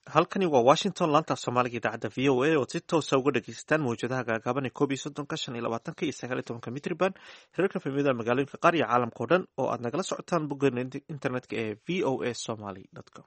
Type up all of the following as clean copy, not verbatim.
halkani waa washington laanta af soomaaliga idaacadda v o a ood si toosa uga dhegeysataan mawjadaha gaagaaban ee 11 iyo 19 mitriban hirarka fahmida magaalooyinka qaar iyo caalamka o dhan oo aad nagala socotaan boggeena internetka ee v o a somaly com.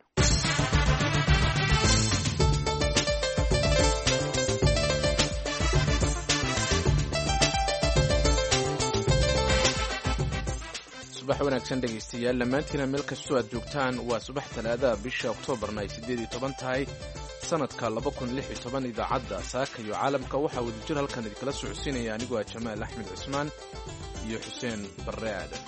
subax wanaagsan dhegaystayaal dhammaantiina meel kastoo aad joogtaan waa subax talaadaha bisha oktoobarna ay 18 tahay sanadka 2016 idaacadda saaka iyo caalamka waxaa wadajir halkan idinkala socodsiinaya anigoo ah jamaal axmed cusmaan iyo xuseen barre aadan.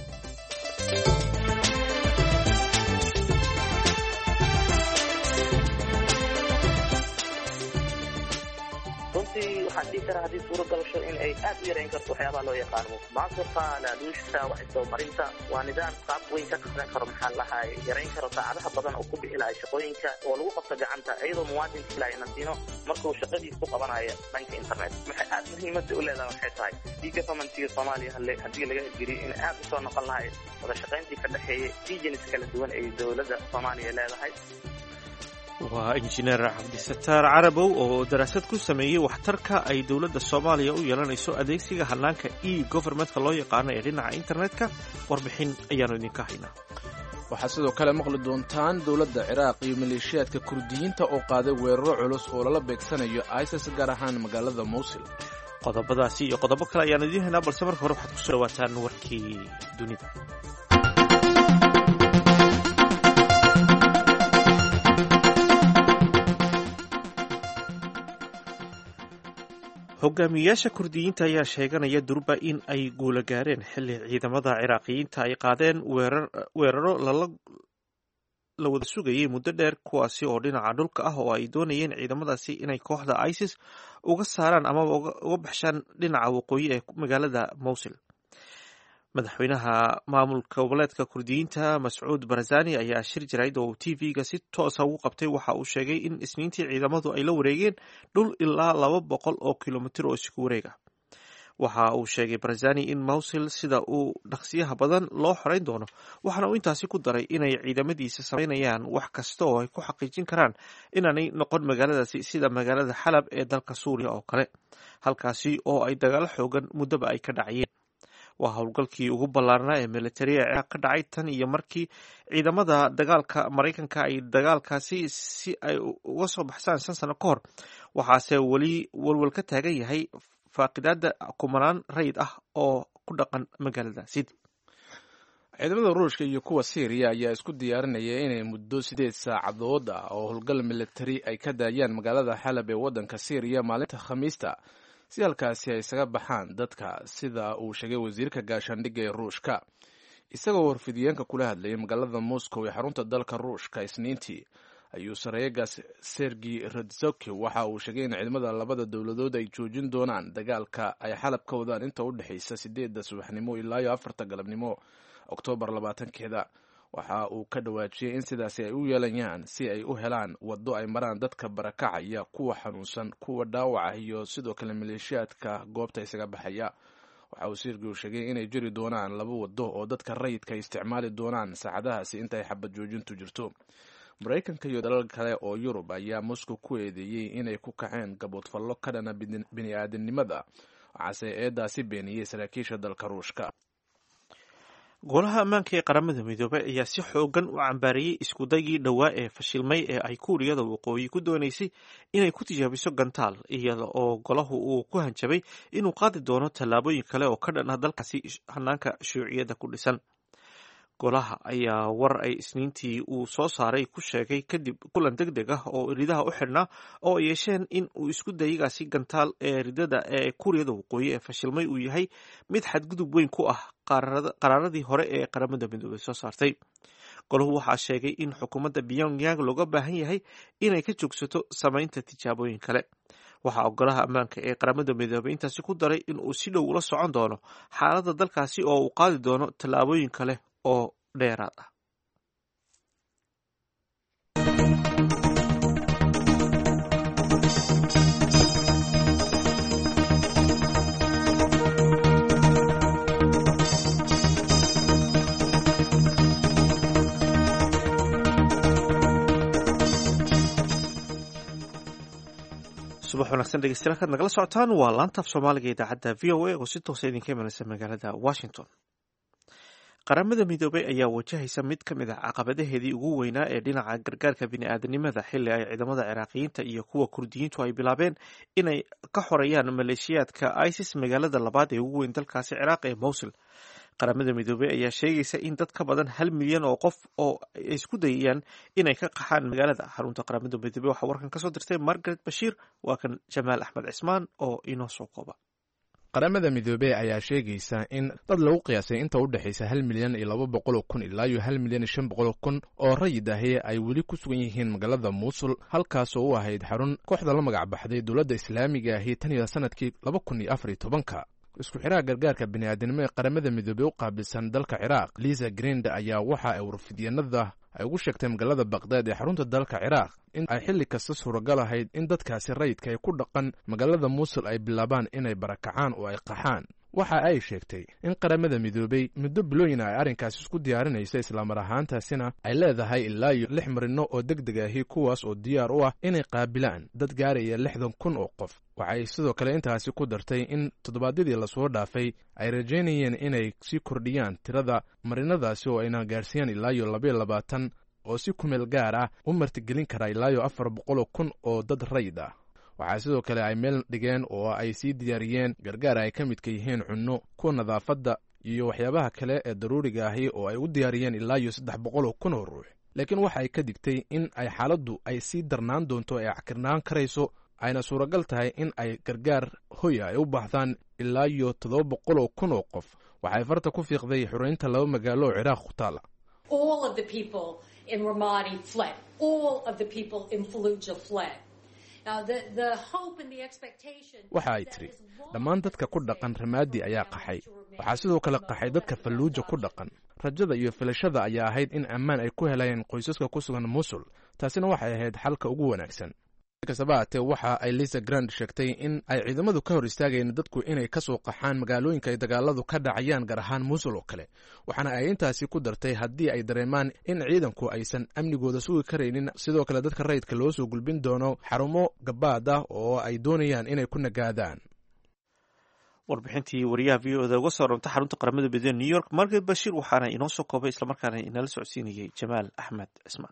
runtii waxaan dhihi karaa haddii suuro galasho in ay aad u yarayn karto waxyaabaha loo yaqaano musuqa, laaluushta, wax isdabamarinta. waa nidaam qaab weyn ka qaadan karo maxaa lahay yarayn karo saacadaha badan oo ku bixi lahay shaqooyinka oo lagu qabto gacanta iyadoo muwaadinka ilaa inasiino markuu shaqadiisa ku qabanaya dhanka internet. maxay aad muhiimada u leedahay waxay tahay e-governmentiga soomaaliya haddii laga hirgeliyo in aad usoo noqon lahay wada shaqayntii ka dhexeeyay regions kala duwan ee dowladda soomaaliya leedahay. waa injineer cabdisataar carabow oo daraasad ku sameeyey waxtarka ay dowladda soomaaliya u yeelanayso adeegsiga hannaanka e-governmentka loo yaqaano ee dhinaca internetka. warbixin ayaanu idinka haynaa. waxaad sidoo kale maqli doontaan dowladda ciraaq iyo maleeshiyaadka kurdiyiinta oo qaaday weeraro culus oo lala beegsanayo isis gaar ahaan magaalada mowsil. qodobadaasi iyo qodobo kale ayaanu idiin haynaa, balse marka hore waxaad kusoo dhawaataan warkii dunida. hogaamiyayaasha kurdiyiinta ayaa sheeganaya durba in ay guula gaareen xilli ciidamada ciraaqiyiinta ay qaadeen weeraro la wada sugayay muddo dheer, kuwaasi oo dhinaca dhulka ah oo ay doonayeen ciidamadaasi inay kooxda isis uga saaraan amaba uga baxshaan dhinaca waqooyi ee magaalada mowsil. madaxweynaha maamulka goboleedka kurdiyiinta mascuud barzani ayaa shir jarayd oo tv-ga si toosa ugu qabtay. waxa uu sheegay in isniintii ciidamadu ay la wareegeen dhul ilaa 200 oo kilomitir oo isku wareega. waxa uu sheegay barzani in mowsil sida uu dhaqsiyaha badan loo xoreyn doono, waxaana uu intaasi ku daray inay ciidamadiisa samaynayaan wax kasta oo ay ku xaqiijin karaan inaanay noqon magaaladaasi sida magaalada xalab ee dalka suuriya oo kale, halkaasi oo ay dagaalo xoogan muddaba ay ka dhacayeen. waa howlgalkii ugu ballaarnaa ee militariga ciraaq ka dhacay tan iyo markii ciidamada dagaalka maraykanka ay dagaalkaasi si ay uga soo baxsaan 5 sano ka hor. waxaase weli walwal ka taagan yahay faaqidaada kumanaan rayid ah oo ku dhaqan magaaladaasi. ciidamada ruushka iyo kuwa syriya ayaa isku diyaarinaya inay muddo 8 saacadood ah oo howlgal militari ay ka daayaan magaalada xalab ee waddanka syriya maalinta khamiista si halkaasi ay isaga baxaan dadka, sida uu sheegay wasiirka gaashaandhigga ee ruushka isagoo warfidiyeenka kula hadlayay magaalada moscow ee xarunta dalka ruushka isniintii. ayuu sareegaas sergi radzoki waxa uu sheegay in ciidamada labada dowladood ay joojin doonaan dagaalka ay xalab ka wadaan inta u dhexaysa 8 subaxnimo ilaa 4 galabnimo oktoobar 20-keeda. waxa uu ka dhawaajiyey in sidaasi ay u yeelayaan si ay u helaan waddo ay maraan dadka barakacaya, kuwa xanuunsan, kuwa dhaawaca iyo sidoo kale maleeshiyaadka goobta isaga baxaya. waxa uu sirgiu sheegay inay jiri doonaan 2 waddo oo dadka rayidka ay isticmaali doonaan saacadahaasi inta ay xabad joojintu jirto. maraykanka iyo dalal kale oo yurub ayaa moscow ku eedeeyey inay ku kaceen gaboodfallo ka dhana bini'aadanimada, waxaase eedaasi beeniyey saraakiisha dalka ruushka. golaha ammaanka ee qaramada midoobay ayaa si xoogan u cambaariyey iskudaygii dhowaa ee fashilmay ee ay kuuriyada waqooyi ku doonaysay inay ku tijaabiso gantaal, iyada oo golahu uu ku hanjabay inuu qaadi doono tallaabooyin kale oo ka dhan ah dalkaasi hanaanka shuuciyadda ku dhisan. golaha ayaa war ay isniintii uu soo saaray ku sheegay kadib kulan deg deg ah oo ridaha u xidhnaa oo ay yeesheen in uu isku dayigaasi gantaal ee ridada ee kuuriyada waqooyi ee fashilmay uu yahay mid xadgudub weyn ku ah qaraaradii hore ee qaramada midoobay soo saartay. golahu waxaa sheegay in xukuumadda pyongyang looga baahan yahay inay ka joogsato samaynta tijaabooyin kale. waxaa golaha ammaanka ee qaramada midoobay intaasi ku daray in uu si dhow ula socon doono xaaladda dalkaasi oo uu qaadi doono tallaabooyin kale oo dheeraad ah. subax wanaagsan dhegeystayaal kaad nagala socotaan waa laanta af soomaaliga idaacadda v o a oo si toosa idinka imanaysa magaalada washington. qaramada midoobay ayaa wajahaysa mid ka mid ah caqabadaheedii ugu weynaa ee dhinaca gargaarka bini'aadanimada xilli ay ciidamada ciraaqiyiinta iyo kuwa kurdiyiintu ay bilaabeen inay ka xoreeyaan maleeshiyaadka isis magaalada labaad ee ugu weyn dalkaasi ciraaq ee mowsil. qaramada midoobey ayaa sheegaysa in dad ka badan 1 milyan oo qof oo ay isku dayayaan inay ka qaxaan magaalada. xarunta qaramada midoobey waxaa warkan kasoo dirtay Margaret Bashir. waa kan Jamaal Axmed Cismaan oo inoo soo kooba. qaramada midoobey ayaa sheegaysa in dad lagu qiyaasay inta u dhaxaysa 1 milyan iyo 200 kun ilaa 1 milyan iyo 500 kun oo rayid ahi ay weli ku sugan yihiin magaalada Mosul, halkaas oo u ahayd xarun kooxda la magac baxday dowladda Islaamiga ahi tan iyo sanadkii 2014. isku xiraha gargaarka bini'aadanimo ee qaramada midoobey u qaabilsan dalka Ciraaq, Lisa Grind ayaa waxa ay warfidyanada ay ugu sheegtay magaalada Baghdad ee xarunta dalka Ciraaq in ay xilli kasta suuragal ahayd in dadkaasi rayidka ay ku dhaqan magaalada Mosul ay bilaabaan inay barakacaan oo ay qaxaan. waxa ay sheegtay in qaramada midoobey muddo bilooyin ay arrinkaas isku diyaarinaysa islamar ahaantaasina ay leedahay ilaa 6 marino oo degdeg ahi kuwaas oo diyaar u ah inay qaabilaan dad gaaraya 60 kun oo qof. waxay sidoo kale intaasi ku dartay in toddobaadyadii lasoo dhaafay ay rajaynayeen inay sii kordhiyaan tirada marinadaasi oo ayna gaarsiiyaan ilaa 22 oo si kumeel gaar ah u martigelin kara ilaa 400 kun oo dad rayid ah. waxaa sidoo kale ay meel dhigeen oo ay sii diyaariyeen gargaar ay ka midka yihiin cunno, kuwa nadaafadda iyo waxyaabaha kale ee daruuriga ahi oo ay u diyaariyeen ilaa 300 kun oo ruux. laakiin waxa ay ka digtay in ay xaaladdu ay sii darnaan doonto ee cakirnaan karayso, ayna suuragal tahay in ay gargaar hoy ay u baahdaan ilaa 700 kun oo qof. waxay farta ku fiiqday xureynta 2 magaalo oo Ciraaq ku taala. All of the people in Ramadi fled. All of the people in Fallujah fled. waxa ay tiri dhammaan dadka ku dhaqan Ramaadi ayaa qaxay. waxaa sidoo kale qaxay dadka Fallujah ku dhaqan. rajada iyo filashada ayaa ahayd in ammaan ay ku helayeen qoysaska ku sugan Mosul. taasina waxay ahayd xalka ugu wanaagsan. kasabaate waxa ay Lisa Grand sheegtay in ay ciidamadu ka hor istaagayeen dadku inay ka soo qaxaan magaalooyinka ay dagaaladu ka dhacayaan gaar ahaan Mosul oo kale. waxaana ay intaasi ku dartay haddii ay dareemaan in ciidanku aysan amnigooda sugi karaynin, sidoo kale dadka rayidka loo soo gulbin doono xarumo gabaad ah oo ay doonayaan inay ku nagaadaan. warbixintii wariyaha VO-da uga soo rantay xarunta qaramada midoobey New York, Margaret Bashir, waxaana inoo soo koobay isla markaana inala socodsiinayay Jamaal Axmed Cismaan.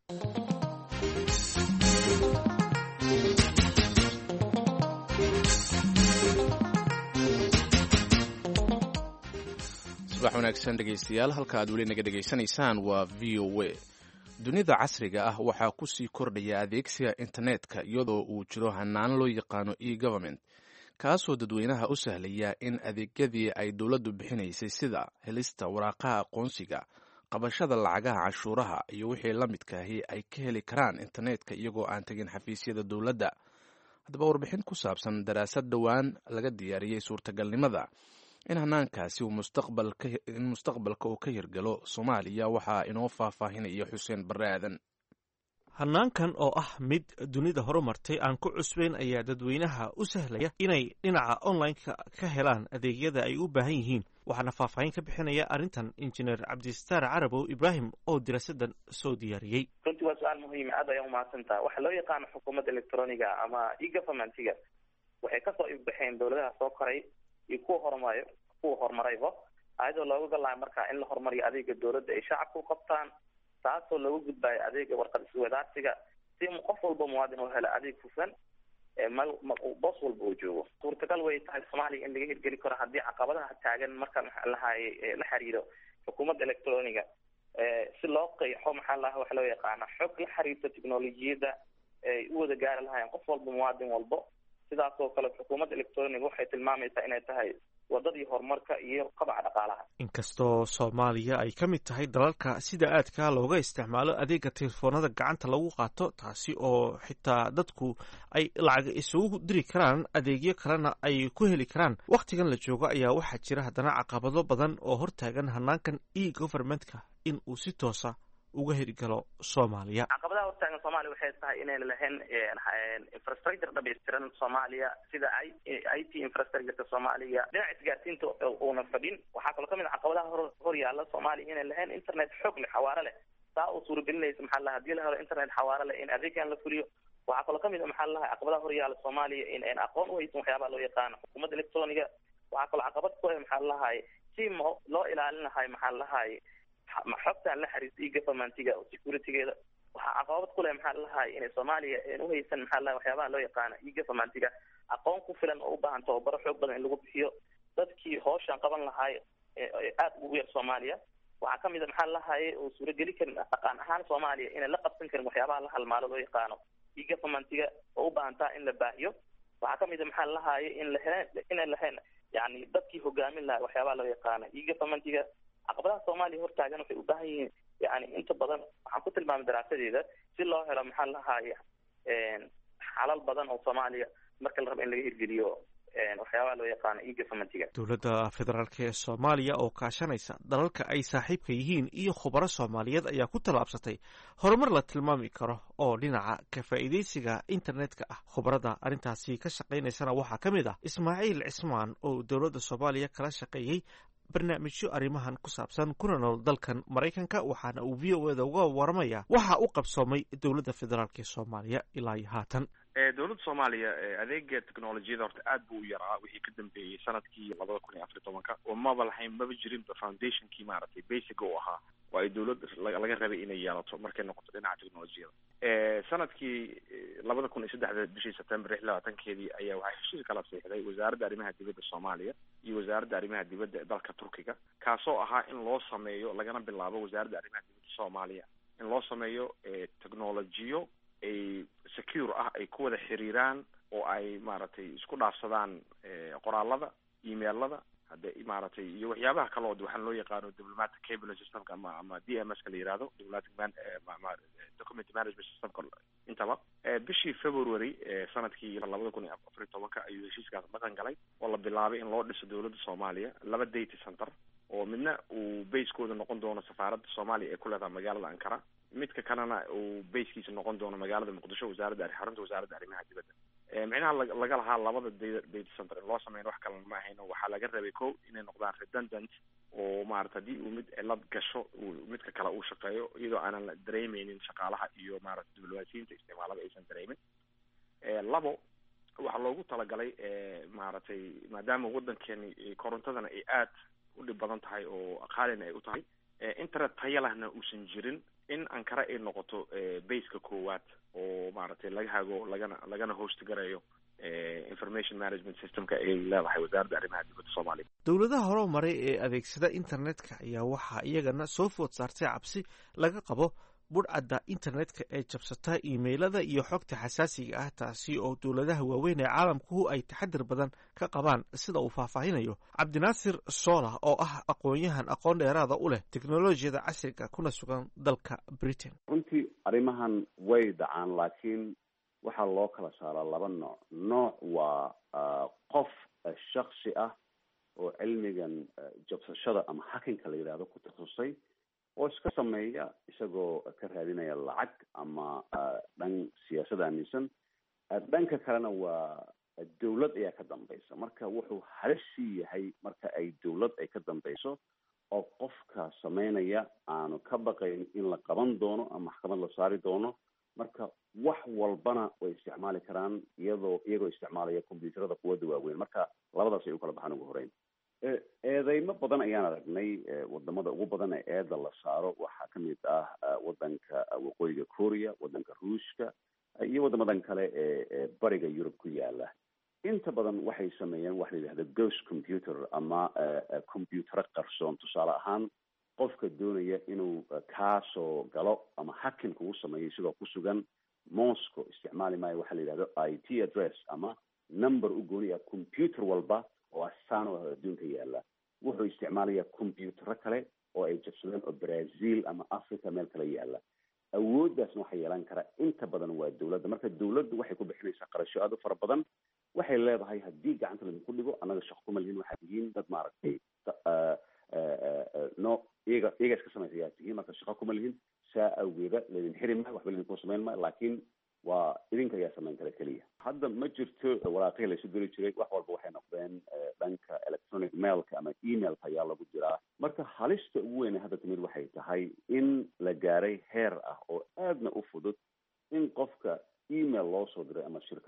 subax wanaagsan dhegaystayaal, halka aad weli naga dhegaysanaysaan waa v o a. dunida casriga ah waxaa ku sii kordhaya adeegsiga internetka iyadoo uu jiro hanaan loo yaqaano e-government, kaasoo dadweynaha u sahlaya in adeegyadii ay dowladdu bixinaysay sida helista waraaqaha aqoonsiga, qabashada lacagaha cashuuraha iyo wixii la midkaahi ay ka heli karaan internetka iyagoo aan tegin xafiisyada dowladda. haddaba warbixin ku saabsan daraasad dhowaan laga diyaariyey suurtagalnimada in hanaankaasi mustaqbalka uu ka hirgalo Soomaaliya waxaa inoo faahfaahinaya Xuseen Barre Aadan. hanaankan oo ah mid dunida horumartay aan ku cusbeyn ayaa dadweynaha u sahlaya inay dhinaca online-ka ka helaan adeegyada ay u baahan yihiin. waxaana faahfaahin ka bixinaya arrintan injineer Cabdistaar Carabow Ibraahim oo diraasadan soo diyaariyey. runtii waa su-aal muhiim aad ay u mahadsantaha. waxaa loo yaqaano xukuumadda electroniga ama e-governmentiga waxay kasoo ifbaxeen dowladaha soo koray iyo kuwa horumarayba ayadoo looga galaayo markaa in la horumariyo adeega dowladda ay shacabka u qabtaan, taasoo looga gudbaayo adeega warqad iswadaarsiga si qof walba muwaadin oo hela adeeg hufan boos walba uu joogo. suurtagal way tahay Soomaaliya in laga hirgeli karo haddii caqabadaha taagan marka la xiriiro xukuumadda electroniga si loo qeexo waxa loo yaqaana xog la xiriirta tiknolojiyadda ay u wada gaari lahaayeen qof walba muwaadin walbo. sidaasoo kale xukuumadda electroniga waxay tilmaamaysaa inay tahay wadadii horumarka iyo qabaca dhaqaalaha. inkastoo Soomaaliya ay ka mid tahay dalalka sida aadka looga isticmaalo adeega telefoonada gacanta lagu qaato, taasi oo xitaa dadku ay lacag isugu diri karaan adeegyo kalena ay ku heli karaan. wakhtigan la joogo ayaa waxaa jira haddana caqabado badan oo hortaagan hanaankan e-governmentka in uu si toosa uga hirgalo Soomaaliya. caqabadaha hortaagan Soomaaliya waxay tahay inayna lahayn infrastructure dhammaystiran Soomaaliya sida IT infrastructure Soomaaliya dhinaca isgaarsiinta uuna fadhin. waxaa kaloo kamid ah caqabadaha hor yaalla Soomaaliya inay lahayn internet xoog leh xawaare leh, taa oo suuragelinaysa haddii la helo internet xawaare leh in adeegan la fuliyo waxaa kaloo kamid maxaa lalahay caqabadaha horyaala soomaaliya in aan aqoon u haysan waxyaabaha loo yaqaano xukuumadda electroniga. waxaa kaloo caqabad ku ah maxaa lalahay si loo ilaalin lahay maxaa lalahay xogtaan la xiriirta e-governmentiga oo securitygeeda. waxaa caqabad ku leh maxaa lalahay inay soomaaliya u haysan maxaa lalahay waxyaabaha loo yaqaano e-governmentiga aqoon ku filan oo u baahan tababaro xoog badan in lagu bixiyo dadkii hawshan qaban lahay aad ugu yar soomaaliya. waxaa kamid a maxaa lalahay oo suurageli karin dhaqan ahaan soomaaliya inay la qabsan karin waxyaabaha la halmaalo loo yaqaano e-governmentiga oo u baahan taha in la baahiyo. waxaa kamid a maxaa lalahay inay lahayn yani dadkii hogaamin lahaa waxyaabaha loo yaqaano e-governmentiga. caqabadaha soomaaliya hortaagan waxay u baahan yihiin yani inta badan waxaan ku tilmaamay daraasadeeda si loo helo maxaa lalahay xalal badan oo soomaaliya marka la rabo in laga hirgeliyo waxyaabaha loo yaqaano e-governmentiga. dowladda federaalk ee soomaaliya oo kaashanaysa dalalka ay saaxiibka yihiin iyo khubaro soomaaliyeed ayaa ku tallaabsatay horumar la tilmaami karo oo dhinaca ka faa'iidaysiga internetka ah. khubarada arrintaasi ka shaqaynaysana waxaa ka mid ah ismaaciil cismaan oo dowladda soomaaliya kala shaqeeyey barnaamijyo arrimahan ku saabsan kuna nool dalkan maraykanka, waxaana uu v o eda uga waramaya waxa u qabsoomay dowladda federaalk ee soomaaliya ilaa iyo haatan. dowladda soomaaliya adeega technolojiyada horta aad buu u yaraa wixii ka dambeeyey sanadkii 2014 oo maba lahayn maba jirinba foundationkii maaragtay basic u ahaa oo ay dowladda laga rabay inay yeelato markay noqoto dhinaca technolojiyada. sanadkii 2003 bishii September 2020 ayaa waxay heshiis kala saxiixday wasaaradda arrimaha dibadda Soomaaliya iyo wasaaradda arrimaha dibadda dalka Turkiga, kaasoo ahaa in loo sameeyo lagana bilaabo wasaaradda arrimaha dibadda Soomaaliya in loo sameeyo technolojiyo ay secure ah ay ku wada xiriiraan oo ay maaragtay isku dhaafsadaan qoraalada emailada hadda maaragtay iyo waxyaabaha kale oo waxaan loo yaqaano diplomatic cable systemka ama DMS ka la yiraahdo diplomatic document management systemka intaba. bishii February sanadkii 2014 ayuu heshiiskaas dhaqan galay oo la bilaabay in loo dhiso dowladda Soomaaliya 2 data center oo midna uu base-kooda noqon doono safaaradda Soomaaliya ee ku leedahay magaalada Ankara, midka kalena uu base-kiisa noqon doono magaalada Muqdisho xarunta wasaaradda arrimaha dibadda. micnaha laga lahaa labada data center in loo sameeyo wax kale ma ahayn. waxaa laga rabay ko inay noqdaan redundant oo maaragtay haddii uu mid cilad gasho midka kale uu shaqeeyo iyadoo aanan la dareemeynin shaqaalaha iyo maaragtay diblomaasiyiinta isticmaalada aysan dareemin. labo waxaa loogu talagalay maaragtay maadaama waddankeeni korontadana ay aad u dhib badan tahay oo qaalina ay u tahay internet tayo lahna uusan jirin in Ankara ay noqoto base-ka koowaad oo maaragtay laga hago lagana host gareeyo information management systemka ay leedahay wasaaradda arrimaha dibadda Soomaaliya. dowladaha horumaray ee adeegsada internetka ayaa waxaa iyagana soo food saartay cabsi laga qabo budhcadda internetka ee jabsata iimaylada iyo xogta xasaasiga ah, taasi oo dowladaha waaweyn ee caalamku ay taxadir badan ka qabaan, sida uu faahfaahinayo cabdinaasir Soola oo ah aqoon-yahan aqoon dheeraada u leh teknolojiyada casriga kuna sugan dalka Britain. runtii arrimahan way dhacaan laakiin waxaa loo kala saaraa laba nooc waa qof shakhsi ah oo cilmigan jabsashada ama hacking-ka la yidhaahdo ku takhasusay oo iska sameeya isagoo ka raadinaya lacag ama dhan siyaasad aaminsan. dhanka kalena waa dawlad ayaa ka dambaysa, marka wuxuu halisi yahay marka ay dawlad ay ka dambayso oo qofka sameynaya aanu ka baqayn in la qaban doono ama maxkamad la saari doono. marka wax walbana way isticmaali karaan iyagoo isticmaalaya computerada quwadda waaweyn. marka labadaas ay u kala baxaan ugu horeyn. eedeymo badan ayaan aragnay. wadamada ugu badan ee eeda la saaro waxaa kamid ah wadanka waqooyiga Korea, wadanka Ruushka iyo wadamadan kale ee bariga Yurub ku yaala. inta badan waxay sameeyeen wax la yidhaahdo ghost computer ama computer qarsoon. tusaale ahaan qofka doonaya inuu kaasoo galo ama hacking kugu sameeyo isagoo ku sugan Moscow isticmaali maayo waxa la yidhahdo IP address ama number u gooniya computer walba oo asaan oo adduunka yaala. wuxuu isticmaalayaa computerro kale oo ay jabsadeen oo Brazil ama Africa meel kale yaala. awooddaasna waxaa yeelan kara inta badan waa dawladda. marka dawladdu waxay ku bixinaysaa qarasho aad u fara badan. waxay leedahay haddii gacanta laydinku dhigo annaga shaqo kuma lihin, waxaad tihiin dad maaragtay iyaga iska samaysayaa tihiin, marka shaqo kuma lihin. saa awgeeda laydin xiri maayo, waxba laydinku samayn maayo, laakiin waa idinka ayaa samayn kara keliya. hadda ma jirto waraaqihii laysu diri jiray, wax walba waxay noqdeen dhanka electronic mailka ama emailka ayaa lagu jiraa. marka halista ugu weyn hadda timid waxay tahay in la gaaray heer ah oo aadna u fudud in qofka email loo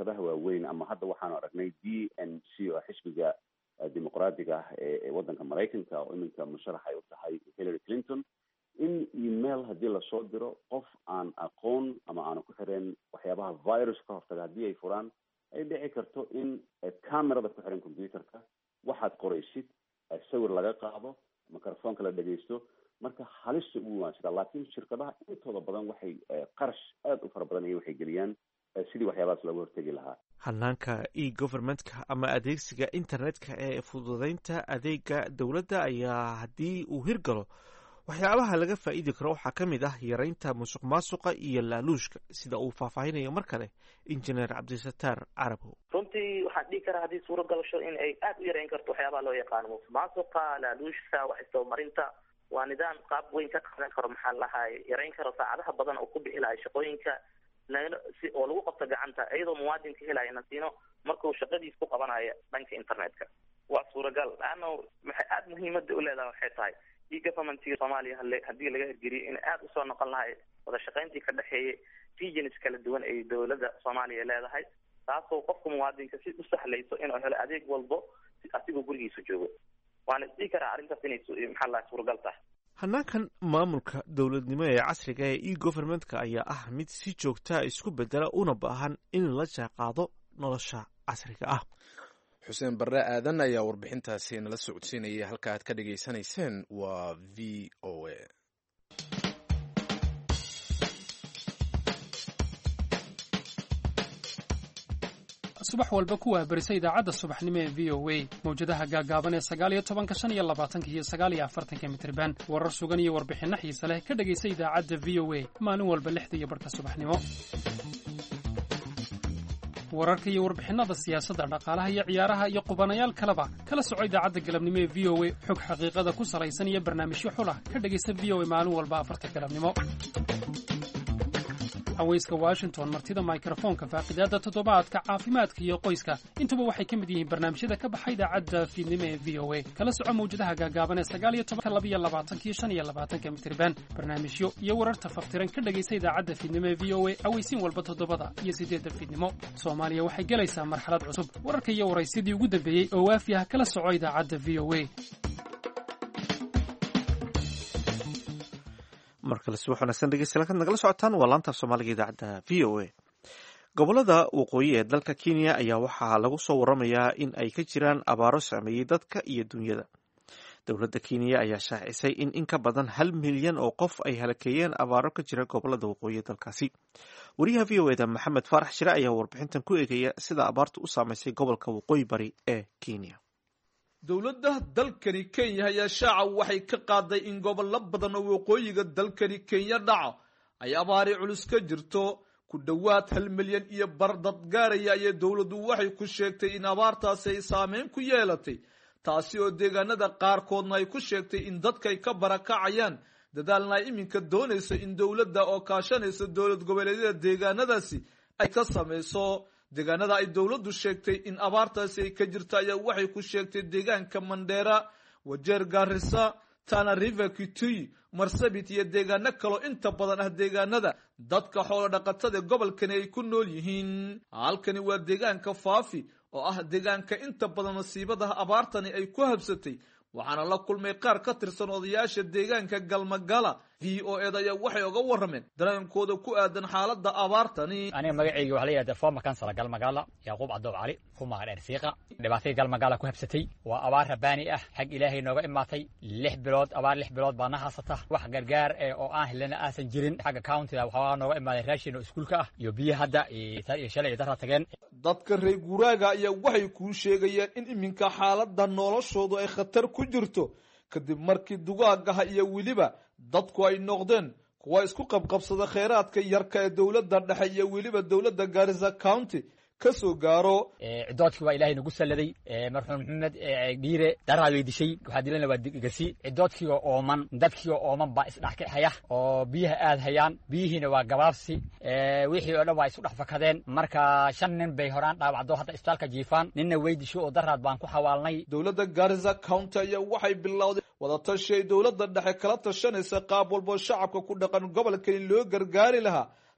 shirkadaha waaweyn ama hadda waxaanu aragnay d n c oo xisbiga dimuqraadiga ah ee waddanka maraykanka oo iminka musharax ay u tahay Hillary Clinton in email haddii lasoo diro qof aan aqoon ama aanu ku xireen waxyaabaha virus ka hortaga haddii ay furaan ay dhici karto in camerada ku xiran computerka waxaad qoraysid sawir laga qaado microfonka la dhegeysto marka halista ugu waansida laakiin shirkadaha intooda badan waxay qarash aada u fara badan iyo waxay geliyaan sidii waxyaabahaas looga hortegi lahaa hanaanka e-governmentka ama adeegsiga internetka ee fududeynta adeega dowladda ayaa haddii uu hirgalo waxyaabaha laga faa'iidi karo waxaa ka mid ah yaraynta musuq maasuqa iyo laaluushka sida uu faahfaahinayo mar kale injineer cabdisataar carabow runtii waxaan dhihi karaa haddii suuro galasho in ay aada u yarayn karto waxyaabaha loo yaqaano musuq maasuqa laaluushka wax isdabamarinta waa nidaam qaab weyn ka qaadan karo maxaa lahay yarayn karo saacadaha badan oo ku bixi lahay shaqooyinka oo lagu qabto gacanta iyadoo muwaadinka helaya nasiino markuu shaqadiis ku qabanayo dhanka internetka waa suuragal laana maxay aada muhiimada u leedahay waxay tahay e-governmentka soomaaliya haddii laga hirgeliyo in aada usoo noqon lahay wada shaqayntii ka dhexeeyay regions kala duwan ay dowladda soomaaliya leedahay taasoo qofka muwaadinka si u sahlayso inuu helo adeeg walbo asigoo gurigiisa joogo waana isdhihi karaa arrintaas inay maxaa lahay suuragal tahay hanaankan maamulka dowladnimo ee casriga ee e-governmentka ayaa ah mid si joogtaa isku bedela una baahan in la jaanqaado nolosha casriga ah xuseen barre aadan ayaa warbixintaasi nala socodsiinaya halka aad ka dhegaysanayseen waa v o a subax walba kuwaa berisa idaacadda subaxnimo ee v o a mawjadaha gaagaaban ee 19 25 iyo 49 mitirban warar sugan iyo warbixinno xiise leh ka dhegaysa idaacadda v o a maalin walba 6:00 subaxnimo wararka iyo warbixinada siyaasadda dhaqaalaha iyo ciyaaraha iyo qubanayaal kaleba kala soco idaacadda galabnimo ee v o a xog xaqiiqada ku salaysan iyo barnaamijyo xulah ka dhegaysa v o a maalin walba 4 galabnimo haweyska Washington martida microfonka faaqidaada toddobaadka caafimaadka iyo qoyska intuba waxay ka mid yihiin barnaamijyada ka baxay idaacadda fiidnimo ee v o a kala soco mawjadaha gaagaaban ee 19 mitirban barnaamijyo iyo wararta faftiran ka dhagaysa idaacadda fiidnimo ee v o a aweysiin walba 7 iyo 8 fiidnimo Soomaaliya waxay galaysaa marxalad cusub wararka iyo waraysidii ugu dambeeyay oo waafi ah kala soco idaacadda v o a markale subax wanaagsan dhegeystayaal kaad nagala socotaan waa laanta Soomaaliga idaacadda v o a gobolada waqooyi ee dalka Kenya ayaa waxaa lagu soo waramayaa in ay ka jiraan abaaro saameeyay dadka iyo dunyada dowladda Kenya ayaa shaacisay in ka badan 1 milyan oo qof ay halakeeyeen abaaro ka jira gobolada waqooyi ee dalkaasi wariyaha v o a da Maxamed Faarax Shire ayaa warbixintan ku eegaya sida abaartu u saameysay gobolka waqooyi bari ee Kenya dowladda dalkani Kenya ayaa shaaca waxay ka qaaday in gobollo badan oo waqooyiga dalkani Kenya dhaca ay abaari culus ka jirto ku dhawaad 1 milyan iyo bar dad gaaraya ay dowladdu waxay ku sheegtay in abaartaasi ay saameyn ku yeelatay taasi oo deegaanada qaarkoodna ay ku sheegtay in dadka ay ka barakacayaan dadaalna iminka doonayso in dowladda oo kaashanaysa dowlad goboleedyada deegaanadaasi ay ka sameeyso deegaanada ay dowladdu sheegtay in abaartaasi ay ka jirto ayaa waxay ku sheegtay deegaanka Mandera Wajeer Garissa Tana River Kitui Marsabit iyo deegaano kale inta badan ah deegaanada dadka xoolo dhaqatada gobolkan ay ku nool yihiin halkani waa deegaanka Faafi oo ah deegaanka inta badan nasiibada abaartani ay ku habsatay waxaana la kulmay qaar ka tirsan odayaasha deegaanka Galmagala VOA ayaa waxay uga warameen dareenkooda ku aadan xaaladda abaartani aniga magacayga waxa la yiraahdaa former councilor Galmagala Yaqub Cabdo Cali kuma dheersiiqa dhibaatay Galmagala ku habsatay waa abaar rabaani ah xag Ilaahay nooga imaatay 6 bilood abaar 6 bilood baa naxasata wax gargaar oo aan helana aasan jirin xagga county-da waxa nooga imaaday raashin oo iskuulka ah iyo biyo hadda iyo shalay dara tageen dadka reer guraaga ayaa waxay ku sheegayaan in iminka xaaladda noloshoodu ay khatar ku jirto kadib markii dugaagaha iyo wiliba dadku ay noqdeen kuwa isku qabqabsada kheyraadka yarka ee dowladda dhexe iyo wiliba dowladda Garissa County ka soo gaaro cidoodkii waa Ilaahay nagu saladay marxuum Maxamed Dhiire daraad way dishay waxa dilana waa gasi cidoodkii oo ooman dadkii oo ooman baa isdhax ka haya oo biyaha aad hayaan biyihiina waa gabaabsi wixii oo dhan waa isku dhex fakadeen marka 5 nin bay horaan dhaawacdo hadda isbitaalka jiifaan ninna way dishay oo daraad baan ku xawaalnay dowladda Garissa County ayaa waxay bilowday wada tashi dowladda dhexe kala tashanaysa qaab walba shacabka ku dhaqan gobolka loo gargaari lahaa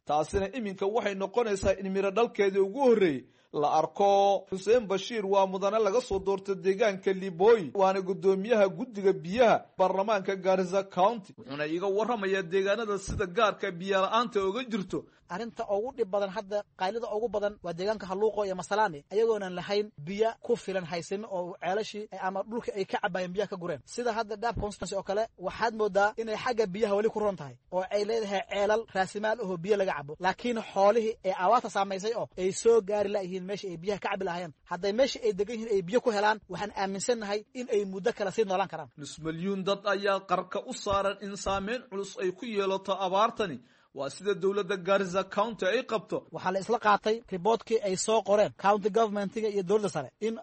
taasina iminka waxay noqonaysaa in miro dhalkeedii ugu horreeyey la arko. xuseen bashiir waa mudane laga soo doortay deegaanka Libooy, waana guddoomiyaha guddiga biyaha baarlamaanka Garissa County, wuxuuna iga warramayaa deegaanada sida gaarka biyo la'aanta uga jirto. arrinta ugu dhib badan hadda qaylida ugu badan waa deegaanka Haluuqo iyo Masalaani, ayagoonan lahayn biyo ku filan haysan oo ceelashii ama dhulka ay ka cabayeen biyaha ka gureen. sida hadda Dab constituency oo kale waxaad moodaa inay xagga biyaha wali ku roon tahay oo ay leedahay ceelal raasimaal oo biyo laga cabo, laakiin xoolihii ay awaata saameysay oo ay soo gaari laayihiin meesha ay biyaha ka cabi lahaayeen. hadday meesha ay degan yihiin ay biyo ku helaan, waxaan aaminsanahay in ay muddo kala sii noolaan karaan. nus milyuun dad ayaa qarka u saaran in saameyn culus ay ku yeelato abaartani. waa sida dowladda Garissa County ay qabto. waxaa la isla qaatay riboodkii ay soo qoreen county governmentiga iyo dowladda sare in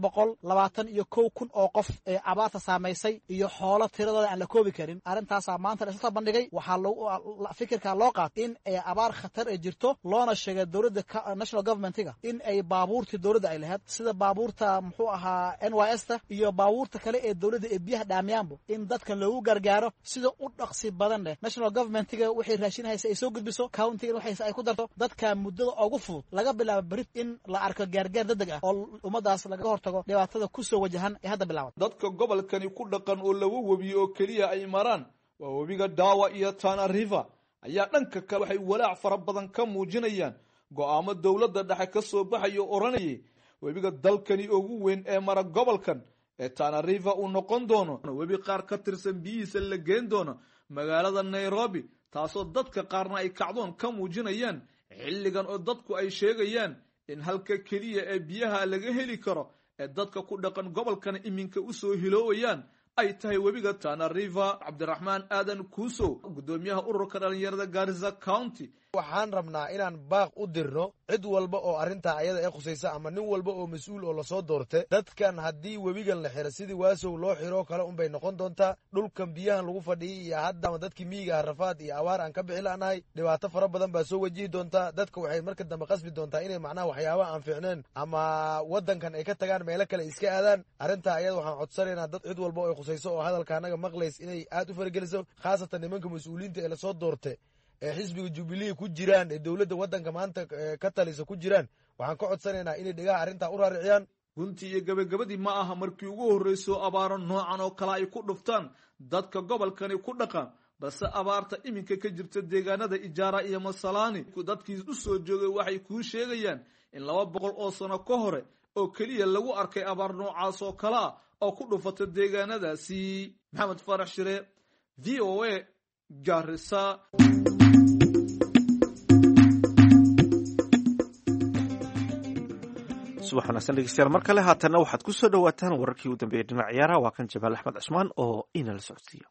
421 kun oo qof ee abaarta saameysay iyo xoolo tiradooda aan la koobi karin. arrintaasaa maanta la isla bandhigay. waxaa fikirka loo qaatay in ay abaar khatar ay jirto, loona sheegay dowladda national governmentiga in ay baabuurtii dowladda ay lahayd sida baabuurta muxuu ahaa NYS-ta iyo baabuurta kale ee dowladda ee biyaha dhaamiyaanbo in dadkan loogu gargaaro sida u dhaqsi badan leh. national governmentiga waxay raashinaysaa ay soo gudbiso, countiga waxay ay ku darto dadka muddada ugu fudud laga bilaabo bari in la arko gaargaar degdeg ah oo ummadaas laga hortago dhibaatada ku soo wajahan ee hadda bilaaban. dadka gobolkani ku dhaqan oo lagu webiyo oo keliya ay maraan waa webiga Dawa iyo Tana River ayaa dhanka kale waxay walaac fara badan ka muujinayaan go'aamo dowladda dhexe ka soo baxayo oranayay webiga dalkani ugu weyn ee mara gobolkan ee Tana River uu noqon doono webi qaar ka tirsan biyihiisa la geen doono magaalada Nairobi, taasoo dadka qaarna ay kacdoon ka muujinayaan xilligan oo dadku ay sheegayaan in halka keliya ee biyaha laga heli karo ee dadka ku dhaqan gobolkan iminka u soo hiloowayaan ay tahay webiga Tana River. Cabdiraxmaan Aadan Kuusow, guddoomiyaha ururka dhalinyarada Garissa County, waxaan rabnaa inaan baaq u dirno cid walba oo arrintaa ayada ee khusaysa ama nin walba oo mas-uul oo lasoo doorte. dadkan haddii webigan la xiro sidii waasow loo xiro kale unbay noqon doontaa. dhulkan biyahan lagu fadhiyay iyo hadda ama dadkii miyiga rafaad iyo abaar aan ka bixi la'nahay, dhibaato fara badan baa soo wajihi doontaa. dadka waxay marka dambe qasbi doontaa inay macnaha waxyaaba aan fiicneen ama waddankan ay ka tagaan meelo kale iska aadaan. arrintaa ayada waxaan codsanaynaa dad cid walba oo khusayso oo hadalka anaga maqlays inay aad u farageliso, khaasatan nimanka mas-uuliyiinta ee lasoo doorte ee xisbiga Jubilee ku jiraan ee dowladda waddanka maanta ka talisa ku jiraan. waxaan ka codsanaynaa inay dhigaha arrintaa u raariciyaan. runtii iyo gabagabadii ma aha markii ugu horreyso abaaro noocan oo kale ay ku dhuftaan dadka gobolkani ku dhaqan, balse abaarta iminka ka jirta deegaanada Ijaara iyo Masalaani dadkii u soo joogay waxay kuu sheegayaan in 200 oo sano ka hore oo keliya lagu arkay abaar noocaas oo kale ah oo ku dhufata deegaanadaasi. Maxamed Farax Shire, VOA, Garissa. subax wanaagsan dhegeystayaal mar kale haatanna waxaad ku soo dhawaataan wararkii u dambeeyay dhinaca ciyaaraha. waa kan Jamaal Axmed Cusmaan oo inala socodsiiyo.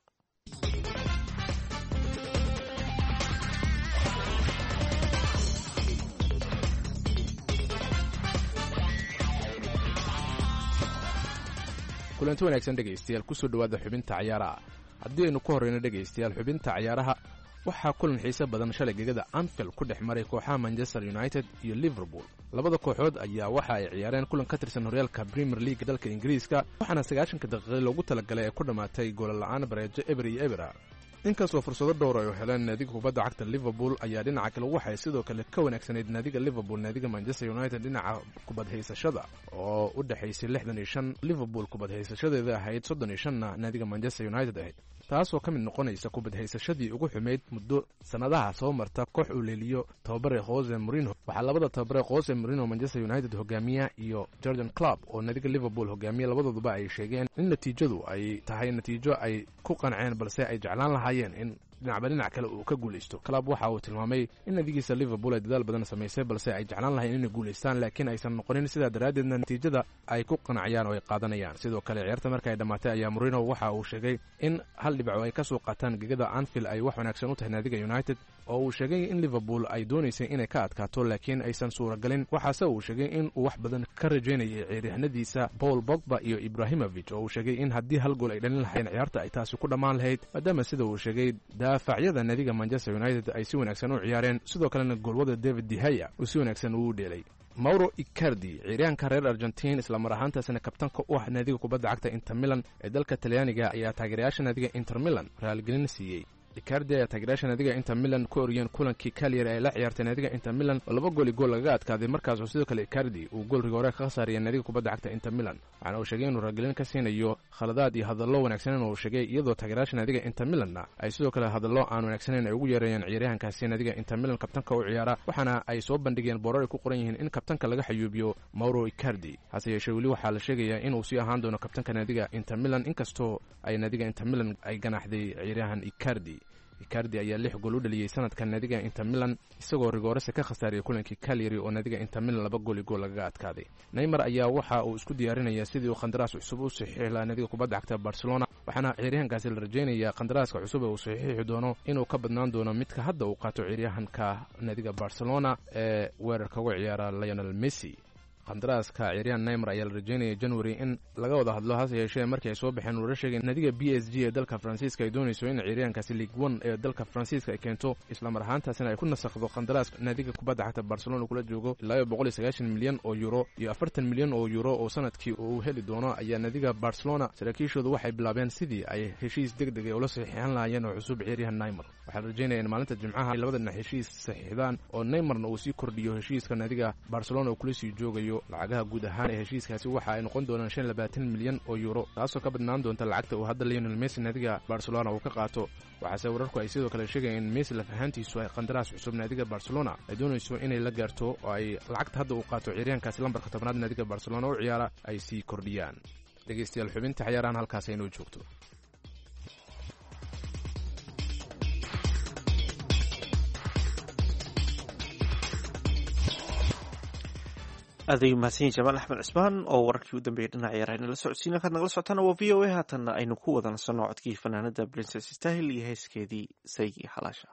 kulanti wanaagsan dhegaystayaal kusoo dhawaada xubinta ciyaaraha. haddii aynu ku horreyno dhegaystayaal xubinta ciyaaraha, waxaa kulan xiise badan shalay gegada Anfield ku dhex maray kooxaha Manchester United iyo Liverpool. labada kooxood ayaa waxa ay ciyaareen kulan ka tirsan horyaalka Premier League dalka Ingiriiska, waxaana 90 daqiiqo loogu talagalay ay ku dhamaatay gool la'aan bareejo eber iyo eber. inkastoo fursado dhowr ay u heleen naadiga kubadda cagta Liverpool ayaa dhinaca kale waxay sidoo kale ka wanaagsanayd naadiga Liverpool naadiga Manchester United dhinaca kubad haysashada oo u dhaxaysay 65 Liverpool kubad haysashadeeda ahayd 35na naadiga Manchester United ahayd, taasoo ka mid noqonaysa kubad haysashadii ugu xumeyd muddo sanadaha soo marta koox uu leeliyo tababare Jose Mourinho. waxaa labada tababare Jose Mourinho Manchester United hogaamiya iyo Jurgen Klopp oo naadiga Liverpool hogaamiya labadooduba ay sheegeen in natiijadu ay tahay natiijo ay ku qanceen balse ay jeclaan lahaayeen in dhinac kale uu ka guulaysto. Klopp waxa uu tilmaamay in nadigiisa Liverpool ay dadaal badan sameysay balse ay jeclaan lahayn inay guulaystaan laakiin aysan noqonin sidaa daraaddeedna natiijada ay ku qancayaan oo ay qaadanayaan. sidoo kale ciyaarta marka ay dhamaatay ayaa Mourinho waxa uu sheegay in hal dhibco ay ka soo qaataan gegada Anfield ay wax wanaagsan u tahay naadiga United, oo uu sheegay in Liverpool ay doonaysay inay ka adkaato laakiin aysan suuragalin. waxaase uu sheegay in uu wax badan ka rajaynayay ciyaaryahanadiisa Paul Pogba iyo Ibrahimovic, oo uu sheegay in haddii hal gool ay dhalin lahaayeen ciyaarta ay taasi ku dhammaan lahayd, maadaama sida uu sheegay daafacyada naadiga Manchester United ay si wanaagsan u ciyaareen, sidoo kalena goolwada David De Gea uu si wanaagsan u dheelay. Mauro Icardi, ciyaaryahanka reer Argentine isla mar ahaantaasina kabtanka u ah naadiga kubadda cagta Inter Milan ee dalka Talyaaniga, ayaa taageerayaasha naadiga Inter Milan raalgelin siiyey icardi ayaa taageerayaasha naadiga Inter Milan ku oriyeen kulankii Cagliari ay la ciyaartay naadiga Inter Milan oo 2 gool iyo gool laga adkaaday markaas oo sidoo kale Icardi uu gool rigoore ka khasaariyay naadiga kubadda cagta Inter Milan waxaana uu sheegay inuu ragalin ka siinayo khaladaad iyo hadallo wanaagsan oo uu sheegay iyadoo taageerayaasha naadiga Inter Milan ay sidoo kale hadallo aan wanaagsaneyn ay ugu yeerayeen ciyaaryahankaasi naadiga Inter Milan kabtanka u ciyaara waxaana ay soo bandhigeen boorar ay ku qoran yihiin in kabtanka laga xayuubiyo Mauro Icardi hase yeeshee weli waxaa la sheegayaa inuu sii ahaan doono kabtanka naadiga Inter Milan inkastoo ay naadiga Inter Milan ay ganaxday ciyaaryahan Icardi ayaa 6 gool u dhaliyay sanadkan naadiga Inter Milan isagoo rigoorese ka khasaariyay kulankii Cagliari oo naadiga Inter Milan 2 gool iyo gool laga adkaaday. Neymar ayaa waxa uu isku diyaarinayaa sidii uu qandaraas cusub u saxiixi lahaa naadiga kubadda cagta Barcelona waxaana ciyaaryahankaasi la rajaynayaa qandaraaska cusub ee uu saxiixi doono inuu ka badnaan doono midka hadda uu qaato ciyaaryahanka naadiga Barcelona ee weerarka uga ciyaara Lionel Messi. qandaraaska ciyaaryahan Neymar ayaa la rajaynayay January in laga wada hadlo hase yeeshee markii ay soo baxeen warar sheegay naadiga PSG ee dalka Faransiiska ay doonayso in ciyaaryahankaasi Ligue 1 ee dalka Faransiiska ay keento isla mar ahaantaasina ay ku nasakhdo qandaraaska naadiga kubadda cagta Barcelona kula joogo ilaa 190 milyan oo euro iyo 40 milyan oo euro oo sanadkii uu heli doono ayaa naadiga Barcelona saraakiishoodu waxay bilaabeen sidii ay heshiis degdeg ah ula saxiixan lahaayeen oo cusub ciyaaryahan Neymar waxaa la rajaynayaa in maalinta Jimcaha ay labada dhinac heshiis saxiixdaan oo Neymarna uu sii kordhiyo heshiiska naadiga Barcelona oo kula sii joogayo lacagaha guud ahaan ee heshiiskaasi waxa ay noqon doonaan 25 milyan oo euro taasoo ka badnaan doonta lacagta uu hadda Lionel Messi naadiga Barcelona uu ka qaato waxaase wararku ay sidoo kale sheegayeen in Messi lafahantiisu ay qandaraas cusub naadiga Barcelona ay doonayso inay la gaarto oo ay lacagta hadda uu qaato ciyaaryahankaasi lambarka 10aad naadiga Barcelona u ciyaara ay sii kordhiyaan dhageystayaal xubinta ciyaarahan halkaas ay noo joogto aday mahadsan Jamaal Axmed Cismaan oo wararkii u dambeeyay dhinaca ciyaaraha la socodsiina kad nagala socotaan waa VOA haatanna aynu ku wada nasanno codkii fanaanada Princess Style iyo heeskeedii Saygi Xalaasha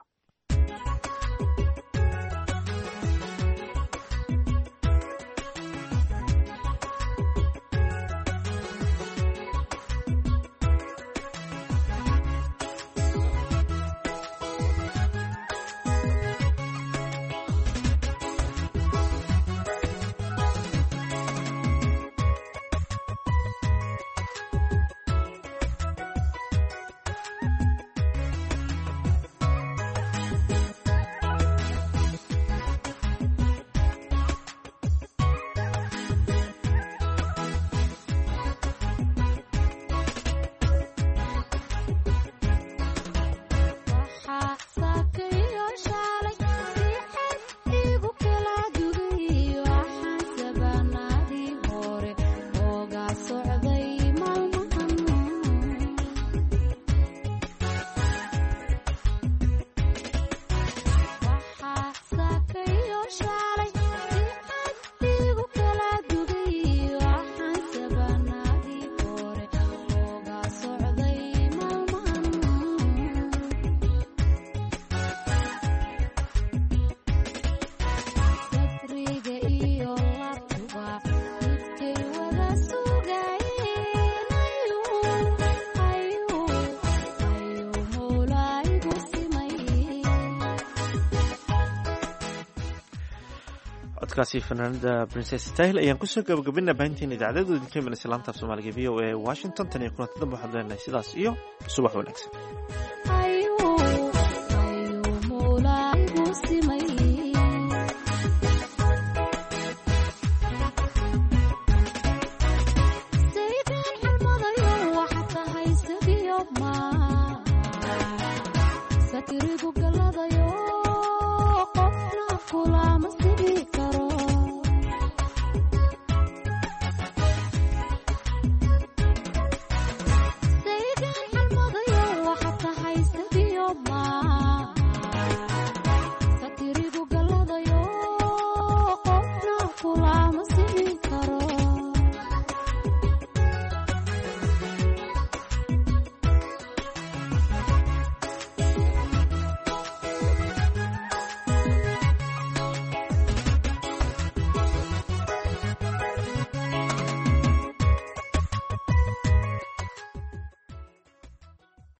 codkaasi fanaanada Princess Style ayaan kusoo gabagabinaa baahintiin idaacadda idinka imanaysa laanta Soomaaliga VOA Washington tan iyo kulanti dambe waxaan leenahay sidaas iyo subax wanaagsan